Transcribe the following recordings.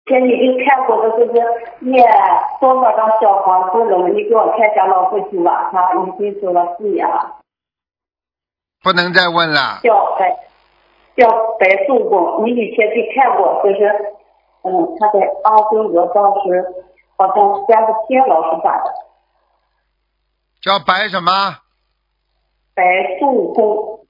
前你给看过的就是念多少张小房子了？你给我看一下老父亲吧，他已经走了4年了。 不能再问了。 叫白素公，你以前给看过，就是他在阿修罗当时好像3个天老是咋的？ 叫白什么？ 白素公。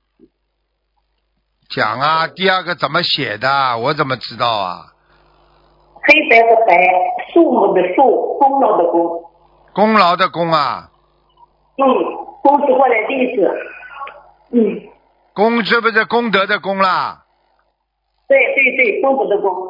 讲啊，第二个怎么写的？我怎么知道啊？ 黑白的白，树木的树，功劳的功。 功劳的功啊。 公是过来的意思。 功是不是功德的功啦？ 对，功德的功。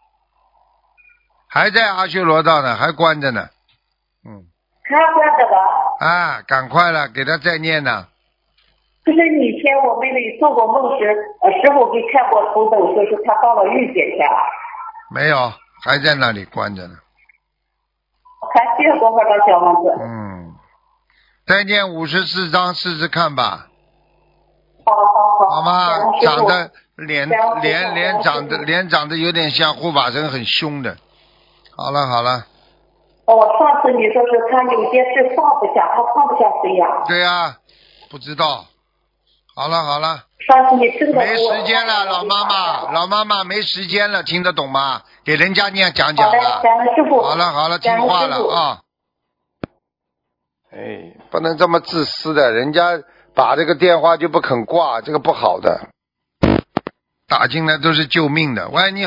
还在阿修罗道呢，还关着呢。 还关着吧？ 啊，赶快了，给他再念呢。 可是以前我妹妹做过梦时，师傅给看过图腾，说是他到了御姐去了。 没有，还在那里关着呢。 还需要多少张小房子？ 再念54章试试看吧。 好吗？长得脸长得有点像护法神，很凶的。好了。 上次你说是他有些事放不下，他放不下谁呀？ 对呀，不知道。好了。 上次你真的没时间了，老妈妈没时间了，听得懂吗？给人家念讲了。 感恩师父。 好了，听话了啊。不能这么自私的，人家打这个电话就不肯挂，这个不好的。打进来都是救命的。喂，你好。